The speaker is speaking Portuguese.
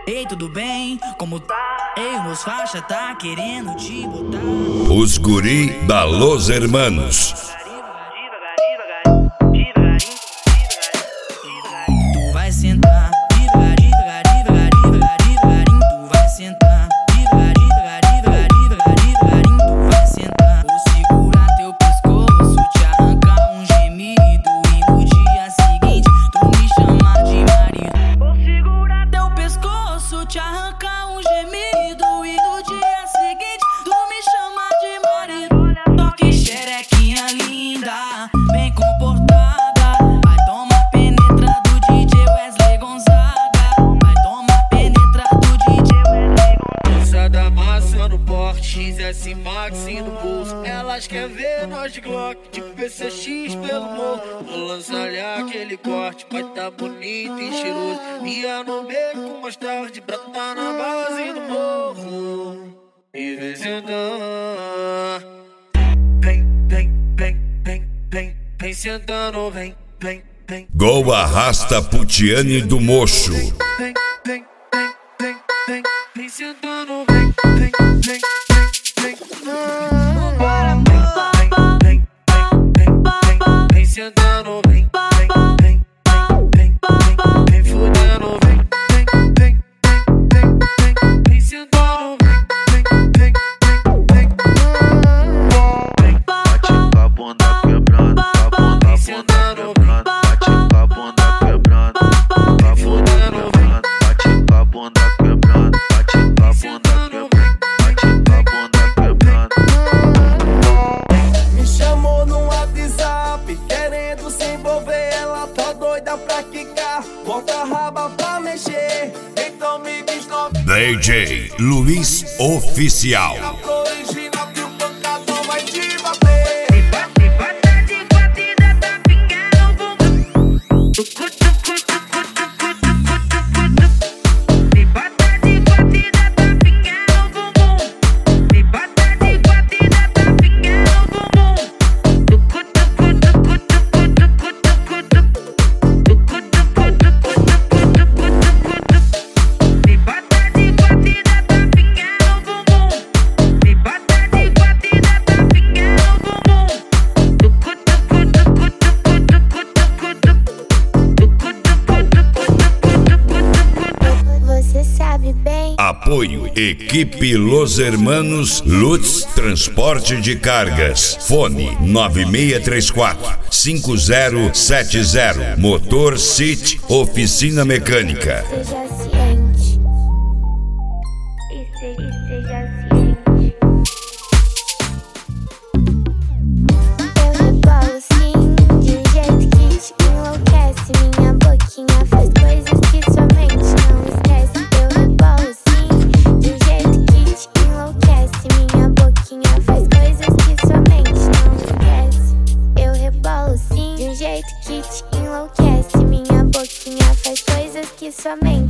Ei, tudo bem? Como tá? Ei, meus faixa tá querendo te botar. Os guri da Los Hermanos. Tu vai sentar, devagarinho, tu vai sentar, devagarinho, tu vai sentar. Vou segurar teu pescoço, te arrancar um gemido e no dia seguinte tu me chamar de marido. Vou segurar teu pescoço, te arrancar um gemido e no dia seguinte tu me chamar de marido. Toque xerequinha linda, bem comportada. Vai tomar penetra do DJ Wesley Gonzaga. Vai tomar penetra do DJ Wesley Gonzaga. Moça da massa no porte, XS Max no bolso. Elas querem ver nós de Glock, de PCX pelo morro. Vou lançar-lhe aquele corte, vai tá bonito e cheiroso. Ia no beco mais tarde, pra tá na base do morro. E vem sentar. Vem sentando, vem. Gol arrasta Putiane do Mocho. Vem sentando, vem. Bora, Vem sentando, vem. Vem fudendo, vem. Vem sentando, vem. Bate com a bunda quebrando, com a bunda quebrando. Bate com a bunda quebrando, com a bunda quebrando. Bate com a bunda quebrando, bate com a bunda quebrando. Me chamou no WhatsApp, querendo se envolver. Ela tá doida pra quicar, bota a raba pra mexer. Então me diz nome. DJ Luiz Oficial. Original que o pancadão vai te bater. Apoio Equipe Los Hermanos Lutz Transporte de Cargas. Fone 9634-5070. Motor City Oficina Mecânica. Esteja ciente. Esteja ciente. Eu rebolo sim, de um jeito que te enlouquece. Minha boquinha faz coisas que sua mente não esquece. Eu rebolo sim, de um jeito que te enlouquece. Minha boquinha faz coisas que sua mente não esquece. Eu rebolo sim, de um jeito que te enlouquece. Minha boquinha faz coisas que sua mente